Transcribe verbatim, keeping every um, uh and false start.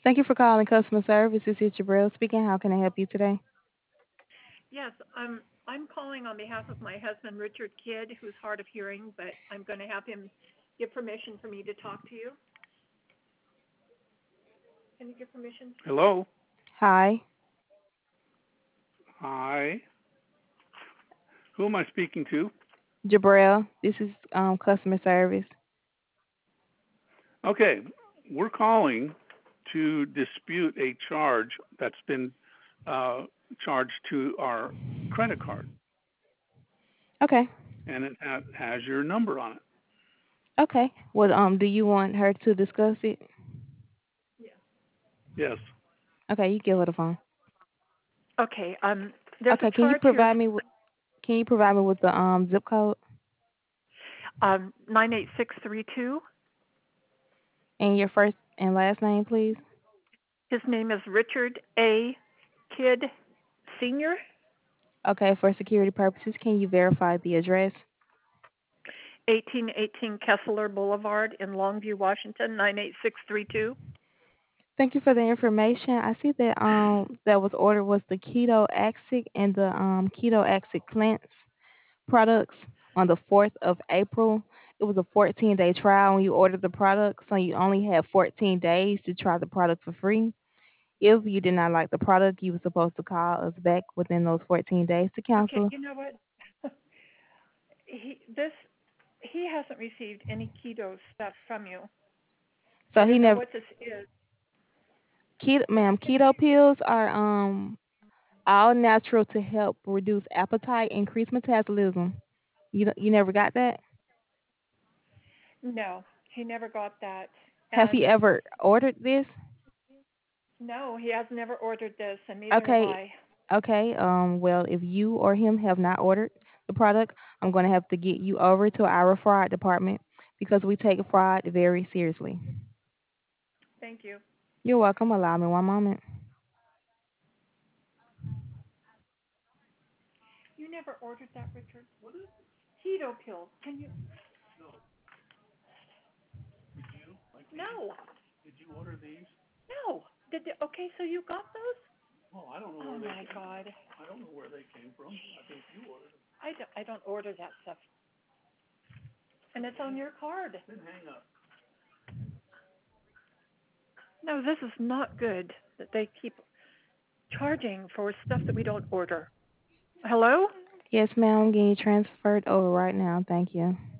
Thank you for calling customer service. This is Jabril speaking. How can I help you today? Yes, um, I'm calling on behalf of my husband, Richard Kidd, who's hard of hearing, but I'm going to have him give permission for me to talk to you. Can you give permission? Hello. Hi. Hi. Who am I speaking to? Jabril, this is um, customer service. Okay, we're calling to dispute a charge that's been uh, charged to our credit card, Okay. and it ha- has your number on it. Okay. Well, um, do you want her to discuss it? Yeah. Yes. Okay, you give her the phone. Okay, um, there's Okay, a can you charge here, provide me with can you provide me with the um zip code um, nine eight six three two. and your first and last name, please? His name is Richard A. Kidd Senior, Okay, for security purposes, can you verify the address? eighteen eighteen Kessler Boulevard in Longview, Washington, nine eight six three two. Thank you for the information. I see that um that was ordered was the Keto Axic and the um Keto Axic Cleanse products on the fourth of April. It was a fourteen day trial when you ordered the product, so you only had fourteen days to try the product for free. If you did not like the product, you were supposed to call us back within those fourteen days to Okay, cancel. you know what? he this he hasn't received any keto stuff from you. I So he don't know never what this is. keto, Can ma'am. can I? Keto pills are um all natural to help reduce appetite, increase metabolism. You don't- you never got that? No, he never got that. Has he And ever ordered this? no, he has never ordered this, and neither have Okay, I. okay. Um, well, if you or him have not ordered the product, I'm going to have to get you over to our fraud department because we take fraud very seriously. Thank you. You're welcome. Allow me one moment. You never ordered that, Richard? What is keto pills? Can you? No, Did you order these? no. Did they, okay, so you got those? Oh, I don't know Oh where they my came. God. I don't know where they came from. I think you ordered them. I don't, I don't order that stuff, and it's on your card. Then hang up. No, this is not good that they keep charging for stuff that we don't order. Hello? Yes, ma'am. I'm getting you transferred over right now. Thank you.